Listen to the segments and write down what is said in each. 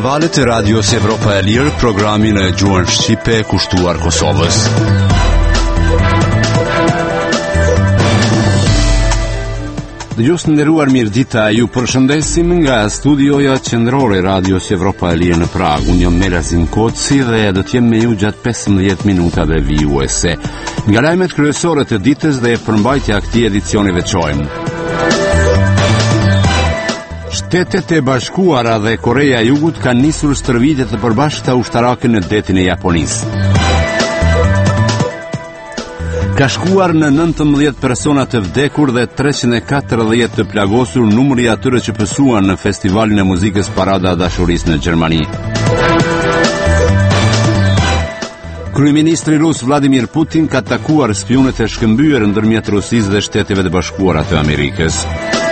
Festivalet e Radios Evropa e Lirë, programin e gjuhën shqipe kushtuar Kosovës. Dëgjues të nderuar, mirëdita, ju përshëndesim nga studioja qendrore e Radios Evropa e Lirë në Prag. Unë jam Melazim Koci dhe do të jem me ju gjatë 15 minutave vijuese. Nga lajmet kryesore të ditës dhe përmbajtja e këtij edicioni veçojmë. Shtetet e Bashkuara dhe Koreja e Jugut kanë nisur stërvitje të përbashkëta ushtarake në detin e Japonisë. Ka shkuar në 19 persona të vdekur dhe 340 të plagosur numri i atyre që pësuan në festivalin e muzikës Parada e Dashurisë në Gjermani. Kryeministri rus Vladimir Putin ka takuar spionët e shkëmbyer ndërmjet Rusisë dhe Shteteve të Bashkuara të Amerikës.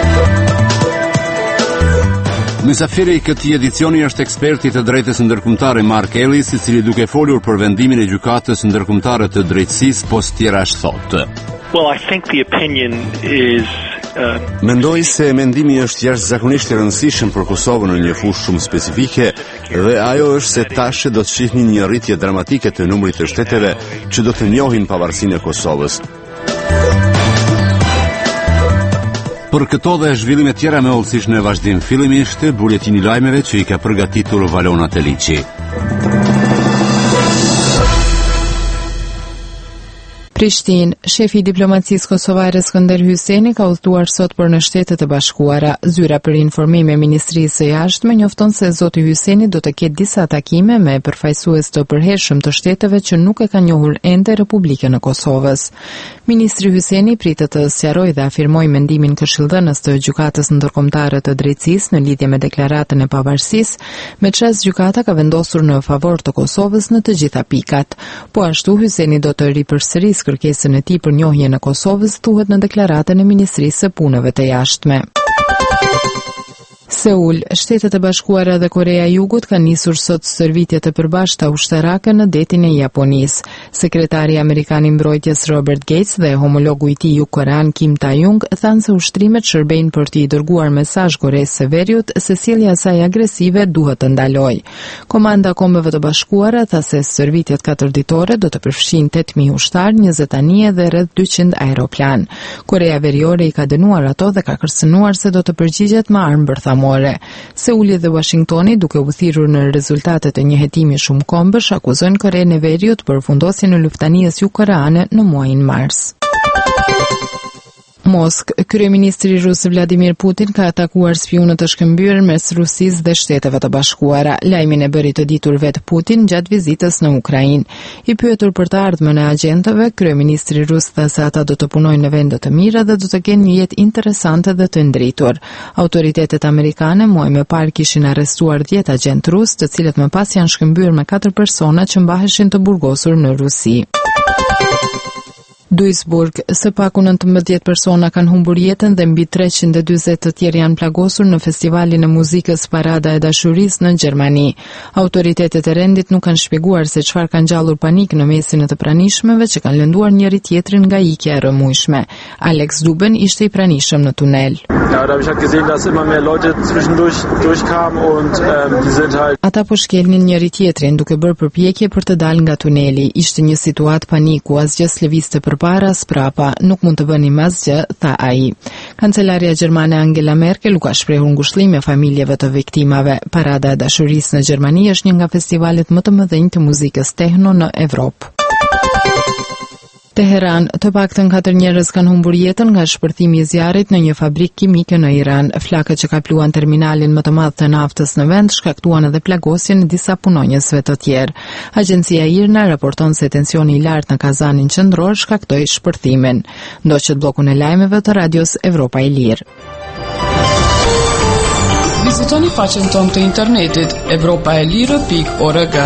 Mysafiri i këtij edicioni është eksperti të drejtës ndërkombëtare Mark Ellis, i cili duke folur për vendimin e gjykatës ndërkombëtare të drejtësisë post tjerash thotë. Well, I think the opinion is Mendoj se mendimi është jashtëzakonisht i rëndësishëm për Kosovën në një fushë shumë specifike dhe ajo është se tash do të shihni një rritje dramatike të numrit të shteteve që do të njohin pavarësinë e Kosovës. Për këto dhe zhvillime tjera me hollësish në vazhdim, fillimisht buletini i lajmeve që i ka përgatitur Valona Teliçi. Prishtinë, shefi i diplomacisë kosovare Skënder Hyjseni ka udhëtuar sot për në Shtetet e Bashkuara. Zyra për informim e Ministrisë së Jashtme njofton se zoti Hyjseni do të ketë disa takime me përfaqësues të përhershëm të shteteve që nuk e kanë njohur ende Republikën e Kosovës. Ministri Hyjseni pritet të sqarojë dhe afirmojë mendimin këshillëdhënës të Gjykatës Ndërkombëtare të Drejtësisë në lidhje me deklaratën e pavarësisë, me çfarë gjykata ka vendosur në favor të Kosovës në të gjitha pikat. Po ashtu Hyjseni do të ripërsërisë kërkesën e tij për njohjen e Kosovës, thuhet në deklaratën e Ministrisë së Punëve të Jashtme. Seul, Shtetet e Bashkuara dhe Koreja e Jugut kanë nisur sot stërvitje të përbashkëta ushtarake në detin e Japonisë. Sekretari amerikan i mbrojtjes Robert Gates dhe homologu i tij jugkorean Kim Ta-jung thanë se ushtrimet shërbejnë për t'i dërguar mesazh Koresë së Veriut se sjellja e saj agresive duhet të ndalojë. Komanda e Kombeve të Bashkuara tha se stërvitjet katërditore do të përfshijnë 8.000 ushtar, 20 anije dhe rreth 200 aeroplan. Korea Veriore i ka dënuar ato dhe ka kërcënuar se do të përgjigjet me armë bërthamore. Seuli dhe Washingtoni, duke u thirrur në rezultatet e një hetimi shumë kombësh, akuzojnë Korenë e Veriut për fundosjen e luftanies jugkoreane në muajin mars. Moskë, kryeministri rus Vladimir Putin ka atakuar spionët të shkëmbyer mes Rusisë dhe Shteteve të Bashkuara. Lajmin e bëri të ditur vet Putin gjatë vizitës në Ukrainë. I pyetur për të ardhmen e agentëve, kryeministri rus tha se ata do të punojnë në vende të mira dhe do të kenë një jetë interesante dhe të ndritur. Autoritetet amerikane muaj më parë kishin arrestuar 10 agentë rus, të cilët më pas janë shkëmbyer me 4 persona që mbaheshin të burgosur në Rusi. Duisburg, së paku 19 persona kanë humbur jetën dhe mbi 340 të tjerë janë plagosur në festivalin e muzikës Parada e Dashurisë në Gjermani. Autoritetet e rendit nuk kanë shpjeguar se çfarë ka ngjallur panik në mesin e të pranishmëve që kanë lënduar njëri tjetrin nga ikja e rrëmujshme. Alex Duben ishte i pranishëm në tunel. Ja, da habe ich halt gesehen, dass immer mehr Leute zwischendurch durchkamen und die sind halt. Ata po shkelnin njëri tjetrin duke bërë përpjekje për të dalë nga tuneli. Ishte një situatë paniku, asgjë s'lëvizte përpara, sprapa, nuk mund të bënim asgjë, tha ai. Kancelaria gjermane Angela Merkel u ka shprehur ngushëllime familjeve të viktimave. Parada e Dashurisë në Gjermani është një nga festivalet më të mëdhenj të muzikës techno në Evropë. Teheran, të paktën 4 njerëz kanë humbur jetën nga shpërthimi i zjarrit në një fabrikë kimike në Iran. Flakët që kapluan terminalin më të madh të naftës në vend shkaktuan edhe plagosjen e disa punonjësve të tjerë. Agjencia IRNA raporton se tensioni i lartë në kazanin qendror shkaktoi shpërthimin. Ndoqët bllokun e lajmeve të Radios Evropa e Lirë. Vizitoni faqen tonë të internetit europaelire.org.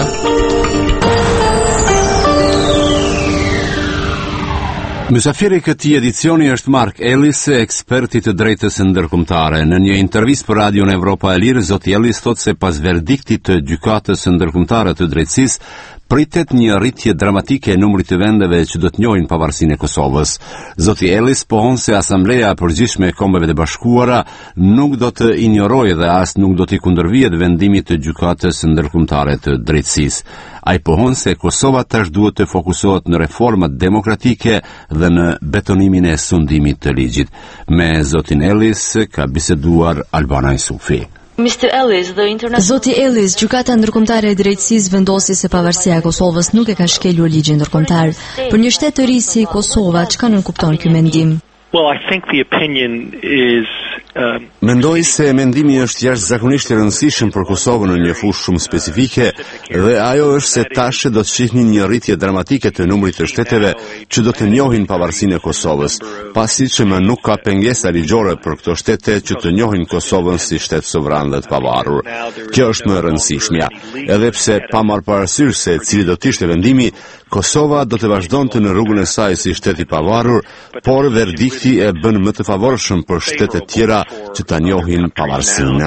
Mysafiri i këtij edicioni është Mark Ellis, eksperti të drejtës ndërkombëtare. Në një intervistë për Radion Evropa e Lirë, zoti Ellis thotë se pas verdiktit të Gjykatës ndërkombëtare të drejtësisë, Pritet një rritje dramatike e numrit të vendeve që do të njohin pavarësinë e Kosovës. Zoti Ellis pohon se Asambleja e Përgjithshme e Kombeve të Bashkuara nuk do të injorojë dhe as nuk do t'i kundërvihet vendimit të Gjykatës Ndërkombëtare të Drejtësisë. Ai pohon se Kosova tash duhet të fokusohet në reformat demokratike dhe në betonimin e sundimit të ligjit. Me zotin Ellis ka biseduar Albana Isufi. Zoti Ellis, Gjykata Ndërkombëtare e Drejtësisë vendosi se pavarësia e Kosovës nuk e ka shkelur ligjin ndërkombëtar. Për një shtet të ri si Kosova, çka nënkupton ky mendim? Well, I think the opinion is Mendoj se mendimi është jashtëzakonisht i rëndësishëm për Kosovën në një fushë shumë specifike dhe ajo është se tash do të shihni një rritje dramatike të numrit të shteteve që do të njohin pavarësinë e Kosovës, pasi që më nuk ka pengesa ligjore për këto shtete që të njohin Kosovën si shtet sovran dhe të pavarur. Kjo është më e rëndësishmja, edhe pse pa marrë parasysh se cili do të ishte vendimi, Kosova do të vazhdonte në rrugën e saj si shtet i pavarur, por verdikti e bën më të favorshëm për shtetet tjera që ta njohin pavarësinë.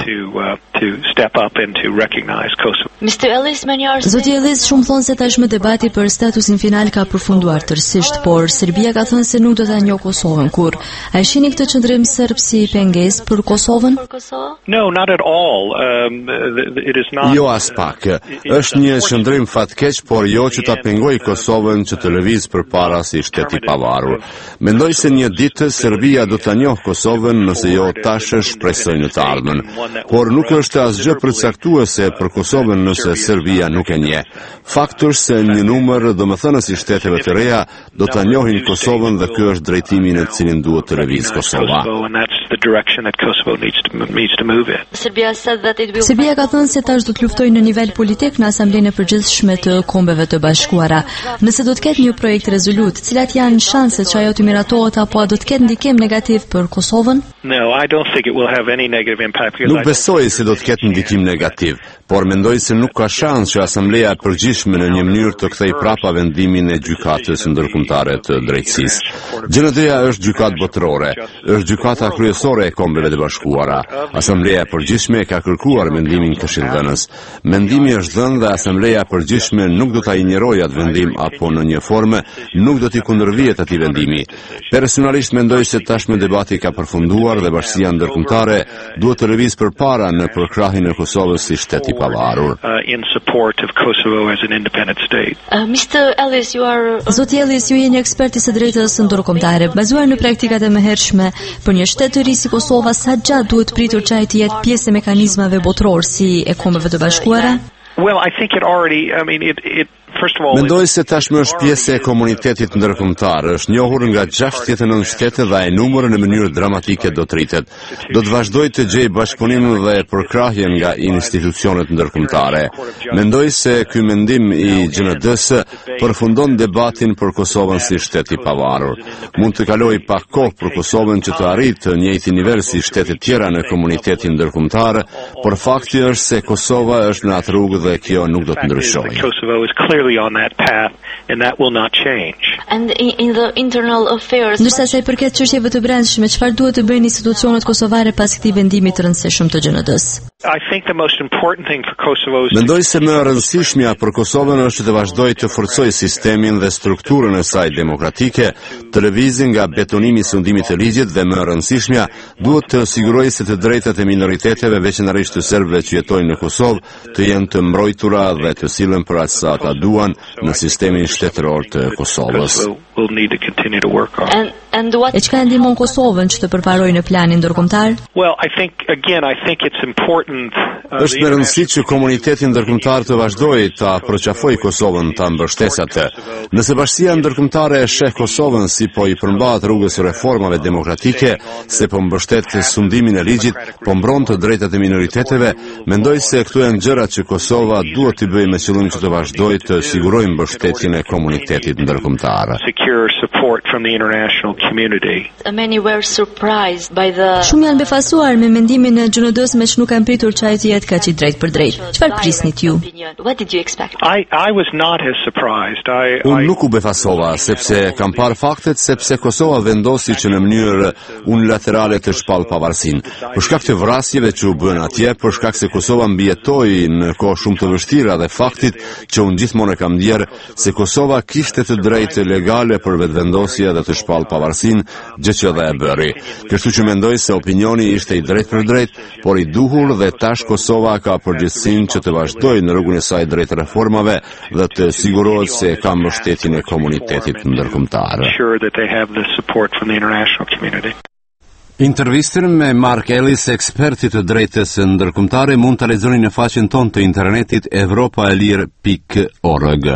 Zoti Ellis, shumë thonë se tashmë debati për statusin final ka përfunduar tërësisht, por Serbia ka thënë se nuk do ta njohë Kosovën kurrë. A e shihni këtë qendrim serb si pengesë për Kosovën? No, not at all. It is not. Jo as pak. Është një qendrim fatkeq, por jo që ta pengoj Kosovën që të lëviz përpara si shtet i pavarur. Mendoj se një ditë Serbia do ta njohë Kosovën, nëse jo tash shpresoj në të ardhmen. Por nuk është asgjë përcaktuese për Kosovën nëse Serbia nuk e njeh. Fakti është se një numër domethënës i shteteve të reja do ta njohin Kosovën dhe ky është drejtimi në të cilin duhet të lëviz Kosova. Serbia ka thënë se tash do të luftojë në nivel politik në Asamblenë e Përgjithshme të Kombeve të Bashkuara. Nëse do të ketë një projekt rezolut, cilat janë shanset që ajo të miratohet apo do të ketë ndikim negativ për Kosovën? Nuk besoj se do të ketë ndikim negativ, por mendoj se nuk ka shans që Asambleja e Përgjithshme në një mënyrë të kthejë prapa vendimin e Gjykatës Ndërkombëtare të Drejtësisë. GND-ja është gjykatë botërore, është gjykata kryesore e Kombeve të Bashkuara. Asambleja e Përgjithshme ka kërkuar mendimin këshillëdhënës. Mendimi është dhënë dhe Asambleja e Përgjithshme nuk do ta injorojë atë vendim apo në një formë nuk do t'i kundërvihet atij vendimi. Personalisht mendoj se tashmë debati ka përfunduar dhe Bashkia Ndërkombëtare duhet të lëvizë përpara në përkrahjen e Kosovës si shtet i pavarur. Zoti Ellis, ju jeni ekspert i së drejtës ndërkombëtare. Bazuar në praktikat e mëhershme, për një shtet të ri si Kosova, sa gjatë duhet pritur që ai të jetë pjesë e mekanizmave botëror si e Kombeve të Bashkuara? Well, I think Mendoj se tashmë është pjesë e komunitetit ndërkombëtar, është njohur nga 69 shtete dhe ai numër në mënyrë dramatike do të rritet. Do të vazhdojë të gjejë bashkëpunim dhe përkrahje nga institucionet ndërkombëtare. Mendoj se ky mendim i GND-s përfundon debatin për Kosovën si shtet i pavarur. Mund të kalojë pak kohë për Kosovën që të arrijë të njëjtin nivel si shtetet tjera në komunitetin ndërkombëtar, por fakti është se Kosova është në atë rrugë dhe kjo nuk do të ndryshojë. on that path, and that will not change. And in the internal affairs. Ndërsa sa i përket çështjeve të brendshme, çfarë duhet të bëjnë institucionet kosovare pas këtij vendimi të rëndësishëm të GND-s? I think the most important thing for Kosovo is Mendoj se më e rëndësishmja për Kosovën është të vazhdojë të forcojë sistemin dhe strukturën e saj demokratike, të lëvizë nga betonimi i sundimit të ligjit dhe më e rëndësishmja duhet të sigurojë se të drejtat e minoriteteve, veçanërisht të serbëve që jetojnë në Kosovë, të jenë të mbrojtura dhe të sillen për aq sa ata duan në sistemin shtetëror të Kosovës. E çka e ndihmon Kosovën që të përparojë në planin ndërkombëtar? Well, I think it's important. Është me rëndësi që komuniteti ndërkombëtar të vazhdojë ta përqafojë Kosovën, ta mbështesë atë. Nëse bashkia ndërkombëtare e sheh Kosovën si po i përmbahet rrugës së reformave demokratike, se po mbështet sundimin e ligjit, po mbron të drejtat e minoriteteve, mendoj se këto janë gjërat që Kosova duhet të bëjë me qëllim që të vazhdojë të sigurojë mbështetjen e komunitetit ndërkombëtar. secure support from the international community. Many were surprised by the Shumë janë befasuar me mendimin e gjunodosme që nuk kanë pritur që ai të jetë kaq i drejtë për drejtë. Çfarë prisnit ju? What did you expect? I was not as surprised. Unë nuk u befasova, sepse kam parë faktet, sepse Kosova vendosi që në mënyrë unilaterale të shpall pavarësinë. Për shkak të vrasjeve që u bën atje, për shkak se Kosova mbijetoi në kohë shumë të vështira dhe faktit që unë gjithmonë e kam ndjerë se Kosova kishte të drejtë legale për vetëvendosje dhe të shpall pavarësinë, gjë që dhe e bëri. Kështu që mendoj se opinioni ishte i drejtë për drejtë, por i duhur dhe tash Kosova ka përgjegjësinë që të vazhdojë në rrugën e saj drejt reformave dhe të sigurohet se ka mbështetjen e komunitetit ndërkombëtar. Intervistën me Mark Ellis, eksperti të drejtës ndërkombëtare, mund ta lexoni në faqen tonë të internetit europaelir.org.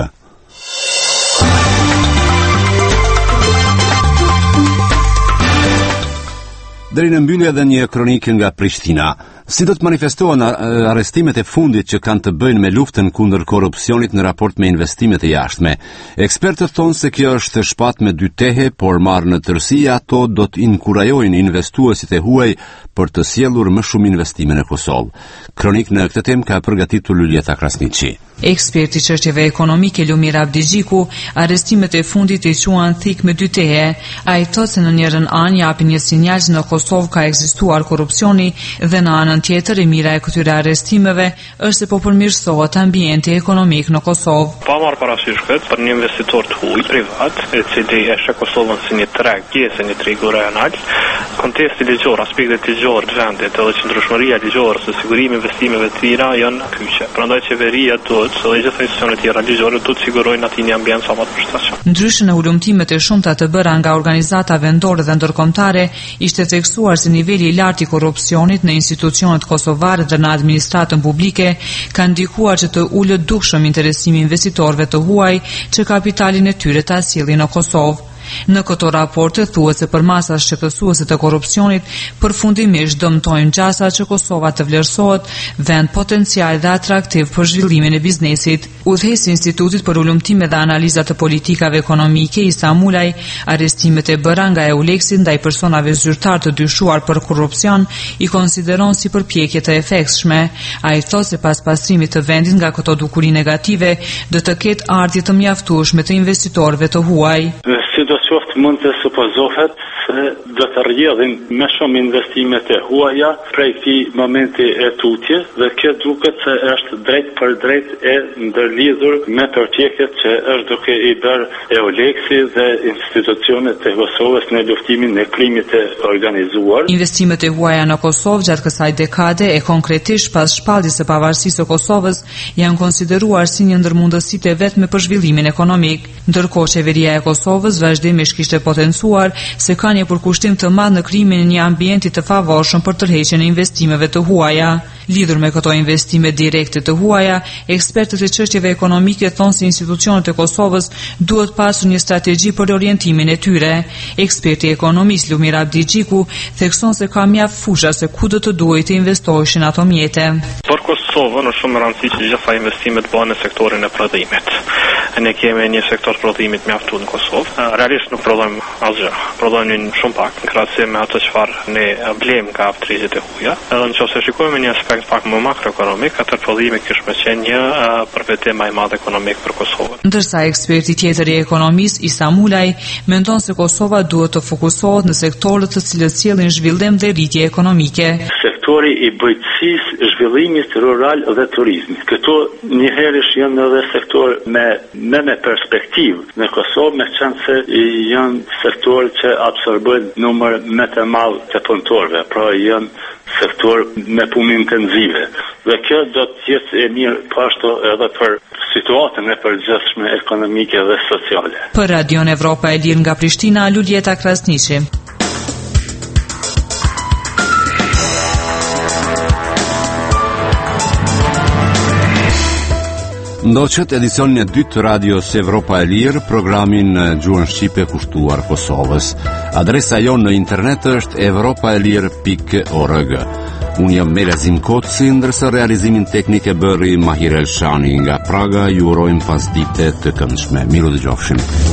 Deri në mbyllje edhe një kronikë nga Prishtina. Si do të manifestohen arrestimet e fundit që kanë të bëjnë me luftën kundër korrupsionit në raport me investimet e jashtme? Ekspertët thonë se kjo është shpat me dy tehe, por marrë në tërësi ato do të inkurajojnë investuesit e huaj për të sjellur më shumë investime në Kosovë. Kronik në këtë temë ka përgatitur Luljeta Krasniqi. Eksperti çështjeve ekonomike Lumir Abdigjiku, arrestimet e fundit i quan thik me dy tehe. Ai thotë se në njërin anë japin një sinjal që në Kosovë ka ekzistuar korrupsioni dhe në anën tjetër e mira e këtyre arrestimeve është se po përmirësohet ambienti ekonomik në Kosovë. Pa marrë parasysh këtë për një investitor të huaj privat, i cili e sheh Kosovën si një treg, pjesë një tregu rajonal, kontesti ligjor, aspektet ligjor të vendit, edhe qëndrueshmëria ligjore së sigurimi investimeve të tjera janë kyçe. Prandaj qeveria duhet, së dhe gjithë institucionet tjera ligjore duhet sigurojnë atë një ambient sa më të përshtatshëm. Ndryshe në ulëmtimet e shumta të bëra nga organizata vendore dhe ndërkombëtare, ishte theksuar se niveli i lartë i korrupsionit në institucionet kosovare dhe në administratën publike ka ndikuar që të ulët dukshëm interesimi investitorëve të huaj që kapitalin e tyre ta sjellin në Kosovë. Në këto raporte thuhet se përmasat shqetësuese të korrupsionit përfundimisht dëmtojnë gjasa që Kosova të vlerësohet vend potencial dhe atraktiv për zhvillimin e biznesit. Udhëheqësi i Institutit për Ulëmtime dhe Analiza të Politikave Ekonomike Isa Mulaj, arrestimet e bëra nga EULEX-i ndaj personave zyrtar të dyshuar për korrupsion i konsideron si përpjekje të efektshme. Ai thotë se pas pastrimit të vendit nga këto dukuri negative, do të ketë ardhje të mjaftueshme të investitorëve të huaj. Mund të supozohet se do të rrjedhin më shumë investimet e huaja prej këtij momenti e tutjes dhe kjo duket se është drejt për drejt e ndërlidhur me përpjekjet që është duke i bërë EULEX-i dhe institucionet e Kosovës në luftimin e krimit të organizuar. Investimet e huaja në Kosovë gjatë kësaj dekade e konkretisht pas shpalljes së pavarësisë së Kosovës janë konsideruar si një ndër mundësitë e vetme për zhvillimin ekonomik, ndërkohë qeveria e Kosovës vazhdimisht kishte potencuar se ka një përkushtim të madh në krijimin e një ambienti të favorshëm për tërheqjen e investimeve të huaja. Lidhur me këto investime direkte të huaja, ekspertët e çështjeve ekonomike thonë se institucionet e Kosovës duhet pasur një strategji për orientimin e tyre. Eksperti ekonomist Lumir Abdigjiku thekson se ka mjaft fusha se ku do të duhet të investoheshin ato mjete. Për Kosovën është shumë rëndësishme që gjitha investimet bëhen në sektorin e prodhimit. Ne kemi një sektor prodhimit mjaftuar në Kosovë. Realisht nuk prodhojmë asgjë. Prodhojmë shumë pak në krahasim me ato çfarë ne blejmë nga aftësitë e huaja. Edhe nëse shikojmë një aspekt pak më makroekonomik, atë prodhimi kish më qenë një përvetim më i madh ekonomik për Kosovën. Ndërsa eksperti tjetër i ekonomisë Isa Mulaj mendon se Kosova duhet të fokusohet në sektorët të cilët sjellin zhvillim dhe rritje ekonomike. Sektori i bujqësisë, zhvillimit rural dhe turizmit. Këto njëherë janë edhe sektor me perspektivë në Kosovë, me qenë se janë sektor që absorbojnë numër më të madh të punëtorëve, pra janë sektor me punë intensive. Dhe kjo do të jetë e mirë pashto edhe për situatën e përgjithshme ekonomike dhe sociale. Për Radion Evropa e Lirë nga Prishtina, Luljeta Krasniqi. Ndoqët edicionin e dytë të Radios Evropa e Lirë, programin në gjuhën shqipe kushtuar Kosovës. Adresa jonë në internet është europaelir.org. Unë jam Melazim Kotsi, ndërsa realizimin teknik e bëri Mahir Elshani nga Praga. Ju urojmë pasdite të këndshme. Miru dëgjofshim.